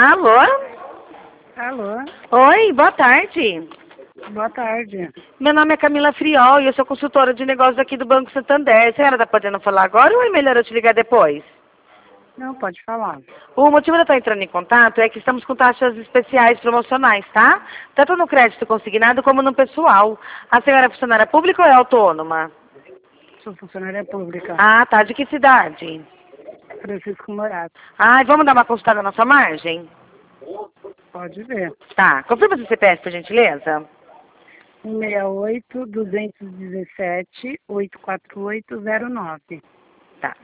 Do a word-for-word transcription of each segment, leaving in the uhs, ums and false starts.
Alô? Alô? Oi, boa tarde. Boa tarde. Meu nome é Camila Friol e eu sou consultora de negócios aqui do Banco Santander. A senhora está podendo falar agora ou é melhor eu te ligar depois? Não, pode falar. O motivo de eu estar entrando em contato é que estamos com taxas especiais promocionais, tá? Tanto no crédito consignado como no pessoal. A senhora é funcionária pública ou é autônoma? Sou funcionária pública. Ah, tá. De que cidade? Francisco Morato. Ah, vamos dar uma consultada na sua margem? Pode ver. Tá. Confirma seu C P F, por gentileza. um seis oito, dois um sete, oito quatro oito zero nove. Tá.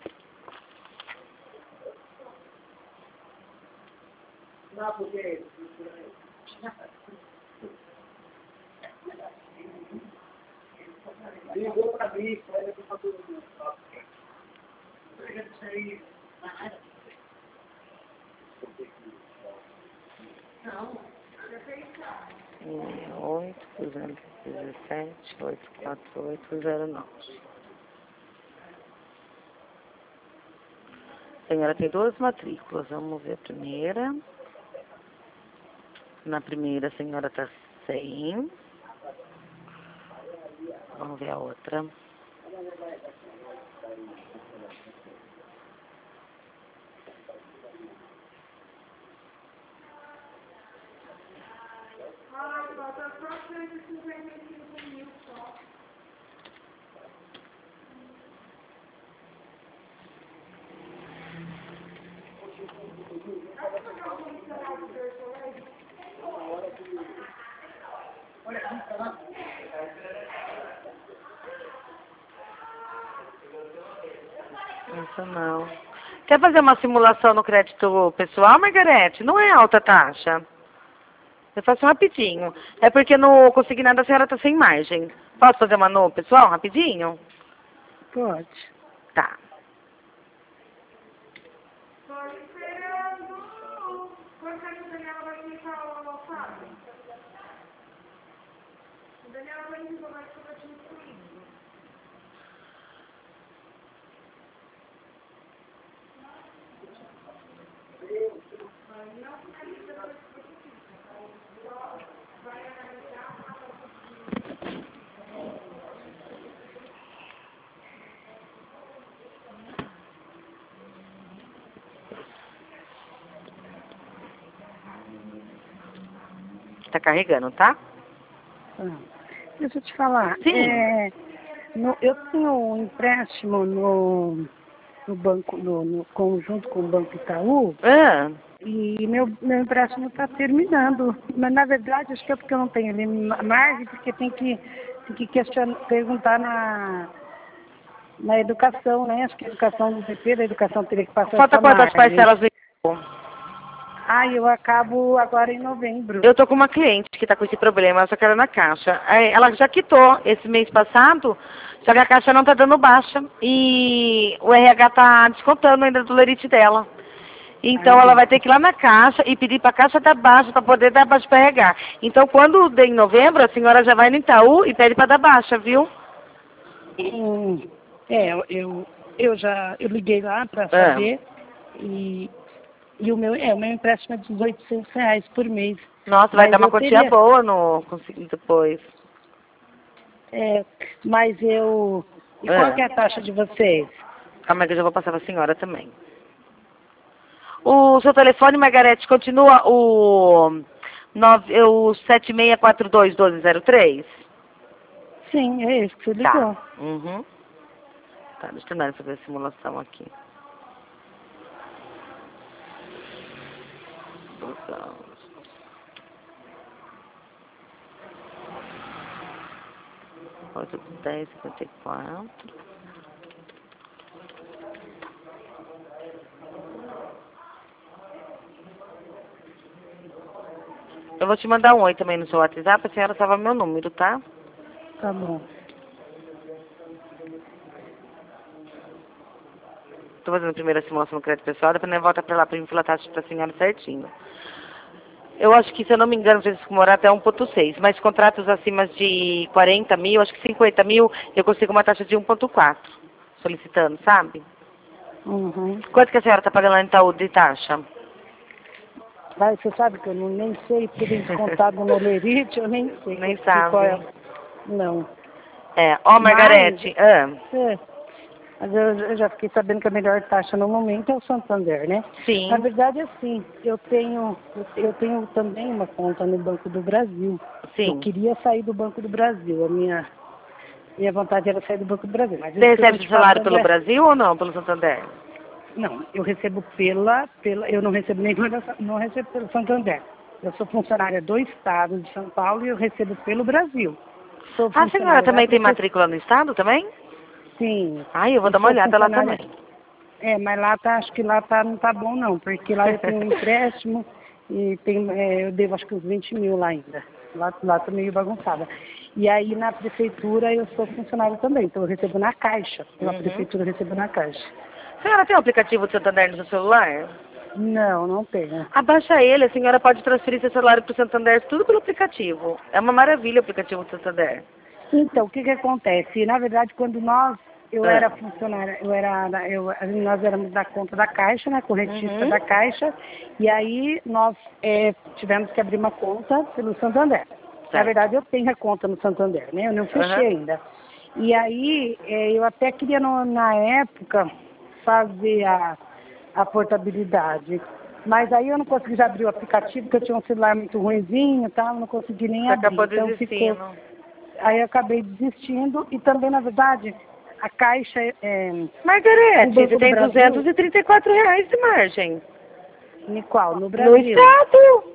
Ligou pra mim, um oito, duzentos e dezessete, oito quatro oito zero nove. A senhora tem duas matrículas. Vamos ver a primeira. Na primeira a senhora está cem. Vamos ver a outra. Essa não. Quer fazer uma simulação no crédito pessoal, Margarete? Não é alta taxa. Eu faço rapidinho. É porque no consignado a senhora está sem margem. Posso fazer uma no pessoal, rapidinho? Pode. Tá. Tô esperando. Quando é que o Daniel vai ficar o almoçado? O Daniel vai me jogar que eu tô te instruindo. Tá carregando, tá? Ah, deixa eu te falar. Sim. É, no, eu tenho um empréstimo no, no banco, no, no conjunto com o Banco Itaú. Ah, E meu, meu empréstimo está terminando. Mas, na verdade, acho que é porque eu não tenho ali ma- margem, porque tem que, tem que questionar, perguntar na, na educação, né? Acho que a educação do P P, da educação teria que passar falta essa quantas margem. parcelas no... Ah, eu acabo agora em novembro. Eu tô com uma cliente que tá com esse problema, ela só quer na caixa. Aí, ela já quitou esse mês passado, só que a caixa não tá dando baixa. E o R H tá descontando ainda do lerite dela. Então Aí, ela vai ter que ir lá na caixa e pedir pra caixa dar baixa, pra poder dar baixa pra R H. Então quando der em novembro, a senhora já vai no Itaú e pede pra dar baixa, viu? hum, é, eu, eu, eu já eu liguei lá para É. saber e, e o meu, é, o meu empréstimo é de oitocentos reais por mês. Nossa, vai Mas dar uma eu quantia teria, boa no consegui depois. é, mas eu... E É. qual que é a taxa de vocês? Calma aí que eu já vou passar pra senhora também. O seu telefone, Margarete, continua o, nove, o sete seis quatro dois, um dois zero três? Sim, é esse que você ligou. Tá. Uhum. Tá, deixa eu tentar fazer a simulação aqui. oito, dez, cinquenta e quatro. Eu vou te mandar um oi também no seu WhatsApp, a senhora salva meu número, tá? Tá bom. Tô fazendo a primeira simulação no crédito pessoal, depois nós volta pra lá pra mim falar a taxa pra senhora certinho. Eu acho que, se eu não me engano, Francisco Morato até um ponto seis, mas contratos acima de quarenta mil, acho que cinquenta mil, eu consigo uma taxa de um ponto quatro, solicitando, sabe? Uhum. Quanto que a senhora está pagando lá em Itaú de taxa? Mas você sabe que eu não, nem sei, porque tem descontado no Olerite, eu nem sei. Nem que- sabe. qual é. Não. É, ó, Margarete, ah, É, mas eu, eu já fiquei sabendo que a melhor taxa no momento é o Santander, né? sim, Na verdade, assim, eu tenho, eu, eu tenho também uma conta no Banco do Brasil. Eu sim. queria sair do Banco do Brasil. A minha, minha vontade era sair do Banco do Brasil. Mas Você isso que eu recebe tô te seu salário falando pelo é- Brasil ou não, pelo Santander? Não, eu recebo pela, pela. Eu não recebo nem pela, não recebo pelo Santander. Eu sou funcionária do Estado de São Paulo e eu recebo pelo Brasil. Sou A senhora funcionária da também tem Prefeitura. matrícula no estado também? Sim. Ai, eu vou Eu dar uma sou olhada lá funcionária. também. É, mas lá tá, acho que lá tá, não tá bom não, porque lá eu tenho um empréstimo e tem, é, eu devo acho que uns vinte mil lá ainda. Lá, lá tá meio bagunçada. E aí na prefeitura eu sou funcionária também, então eu recebo na caixa. Pela Uhum. prefeitura eu recebo na caixa. A senhora tem o aplicativo do Santander no seu celular? Não, não tenho. Abaixa ele, a senhora pode transferir seu salário para o Santander tudo pelo aplicativo. É uma maravilha o aplicativo do Santander. Então, o que que acontece? Na verdade, quando nós, eu Ah. era funcionária, eu era, da- eu, nós éramos da conta da Caixa, né, correntista Uhum. da Caixa, e aí nós é, tivemos que abrir uma conta pelo Santander. Na Certo. verdade, eu tenho a conta no Santander, né, eu não Aham. fechei ainda. E aí, é, eu até queria, no- na época, fazer a, a portabilidade. Mas aí eu não consegui já abrir o aplicativo, porque eu tinha um celular muito ruinzinho e tal, não consegui nem Você abrir. acabou Então ficou. desistindo. Aí eu acabei desistindo e também, na verdade, a Caixa, é, o Margarete, você Banco do tem Brasil, duzentos e trinta e quatro reais de margem. em qual? No No Brasil. estado.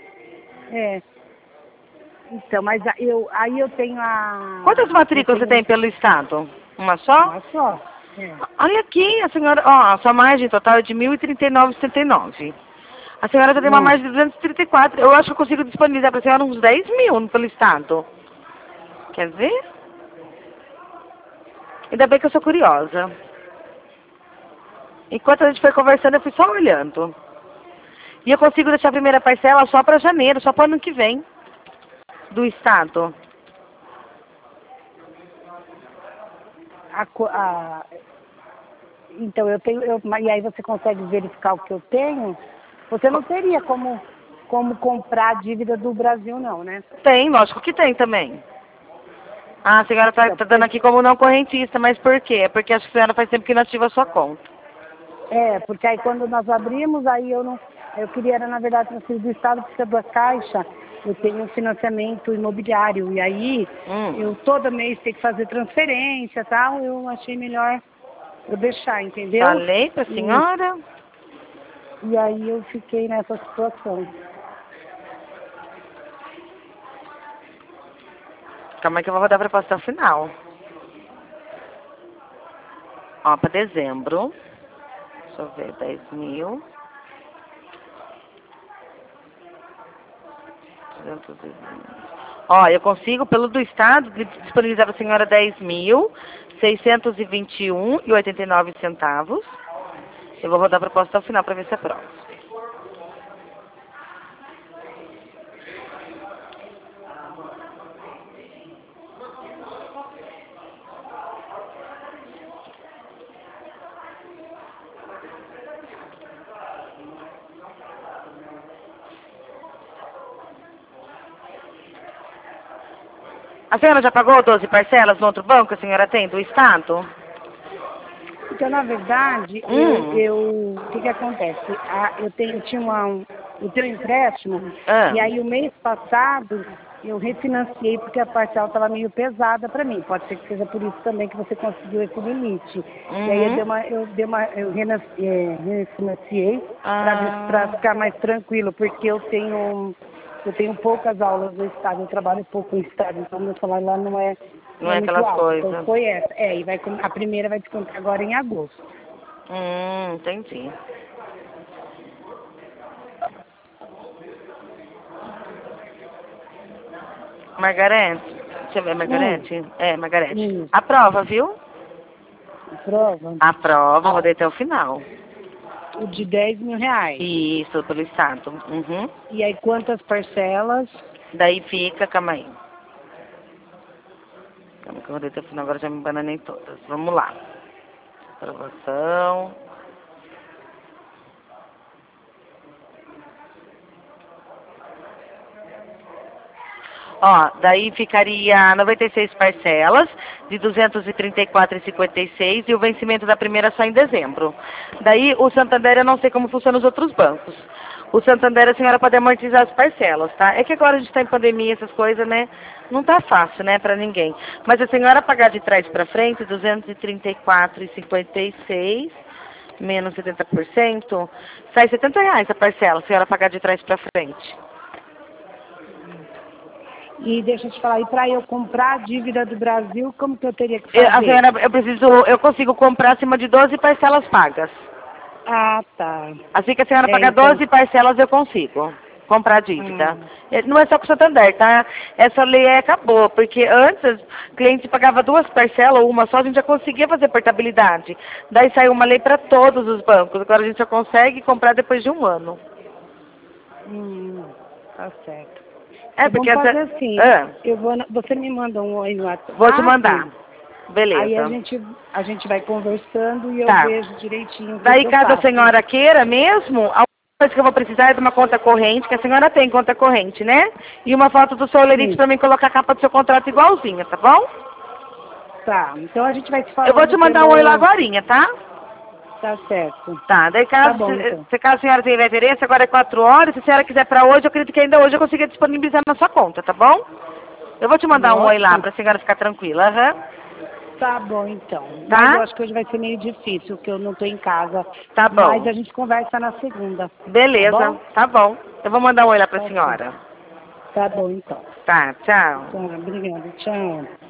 É. Então, mas a- eu, aí eu tenho a... Quantas eu matrículas você tenho tem pelo estado? Uma só? uma só. É. Olha aqui, a senhora, ó, a sua margem total é de mil e trinta e nove vírgula setenta e nove. A senhora já tem uma Hum. margem de duzentos e trinta e quatro. Eu acho que eu consigo disponibilizar para a senhora uns dez mil pelo estado. Quer ver? Ainda bem que eu sou curiosa. Enquanto a gente foi conversando, eu fui só olhando. E eu consigo deixar a primeira parcela só para janeiro, só para ano que vem. Do estado. A, co- a, então, eu tenho... Eu, e aí você consegue verificar o que eu tenho? Você não teria como, como comprar a dívida do Brasil, não, né? Tem, lógico que tem também. Ah, a senhora está Então, dando porque- aqui como não correntista, mas por quê? É porque acho que a senhora faz tempo que não ativa a sua conta. É, porque aí quando nós abrimos, aí eu não, eu queria, era, na verdade, transferir do Estado, porque da Caixa eu tenho um financiamento imobiliário, e aí Hum. eu todo mês tenho que fazer transferência e tal, eu achei melhor eu deixar, entendeu? Falei pra E, senhora. e aí eu fiquei nessa situação. Calma aí que eu vou rodar a proposta final. Ó, pra dezembro. Deixa eu ver, dez mil. duzentos e vinte. Ó, eu consigo, pelo do estado, di- disponibilizar pra senhora dez mil, seiscentos e vinte e um e oitenta e nove centavos. Eu vou rodar a proposta final pra ver se aprova. A senhora já pagou doze parcelas no outro banco que a senhora tem, do estado? Então, na verdade, eu, Hum. eu, o que que acontece? A, eu tenho, tinha uma, um, eu tenho um empréstimo, Ah. e aí o mês passado eu refinanciei porque a parcial estava meio pesada para mim. Pode ser que seja por isso também que você conseguiu esse limite. E aí eu dei Uhum. uma, eu dei uma, eu renas- é, refinanciei para Ah. ficar mais tranquilo, porque eu tenho, eu tenho poucas aulas no estado, eu trabalho pouco no estado, então meu salário lá não é, Não não é é muito aquelas alto. Então coisas. foi essa. É, e vai, com- a primeira vai descontar agora em agosto. Hum, entendi. Margarete, deixa eu ver, Hum, Margarete? É, Margarete. hum, Aprova, viu? prova. Aprova, rodei até o final. O de dez mil reais. Isso, pelo estado. Uhum. E aí quantas parcelas? Daí fica, calma aí. Calma que eu rodei até o final, agora já me bananei todas. Vamos lá. Aprovação. Ó, daí ficaria noventa e seis parcelas de duzentos e trinta e quatro reais e cinquenta e seis centavos e o vencimento da primeira só em dezembro. Daí o Santander eu não sei como funciona os outros bancos. O Santander a senhora pode amortizar as parcelas, tá? É que agora a gente está em pandemia, essas coisas, né? Não tá fácil, né, para ninguém. Mas a senhora pagar de trás para frente, duzentos e trinta e quatro reais e cinquenta e seis centavos, menos setenta por cento, sai setenta reais a parcela, se a senhora pagar de trás para frente. E deixa eu te falar, e para eu comprar a dívida do Brasil, como que eu teria que Eu, fazer? a senhora, eu preciso, eu consigo comprar acima de doze parcelas pagas. Ah, tá. Assim que a senhora É, pagar então... doze parcelas, eu consigo comprar a dívida. Ah. É, não é só com o Santander, tá? Essa lei aí acabou, porque antes o cliente pagava duas parcelas ou uma só, a gente já conseguia fazer portabilidade. Daí saiu uma lei para todos os bancos, agora a gente só consegue comprar depois de um ano. Hum, tá certo. É, Então, porque vamos essa... fazer assim, Ah, eu vou, na- você me manda um oi no WhatsApp. vou te mandar. Aí a Beleza. gente, a gente vai conversando e eu Tá. vejo direitinho o que, Daí, que eu caso a faço. senhora queira mesmo, a única coisa que eu vou precisar é de uma conta corrente, que a senhora tem conta corrente, né? E uma foto do seu olerite Sim. para mim colocar a capa do seu contrato igualzinha, tá bom? Tá, então a gente vai se Eu vou falando te mandar pelo... um oi lá agorinha, tá? Tá certo. Tá, daí Tá caso, bom, se, então. se caso a senhora tiver interesse, agora é quatro horas, se a senhora quiser para hoje, eu acredito que ainda hoje eu consiga disponibilizar na sua conta, tá bom? Eu vou te mandar um oi lá Ótimo. para a senhora ficar tranquila, aham. Tá bom, então. Tá? Mas eu acho que hoje vai ser meio difícil, porque eu não tô em casa. Tá Mas bom. a gente conversa na segunda. Beleza, Tá bom? tá bom. Eu vou mandar um oi lá para a Tá, senhora. tá bom, então. Tá, tchau. Tá, obrigada. Tchau.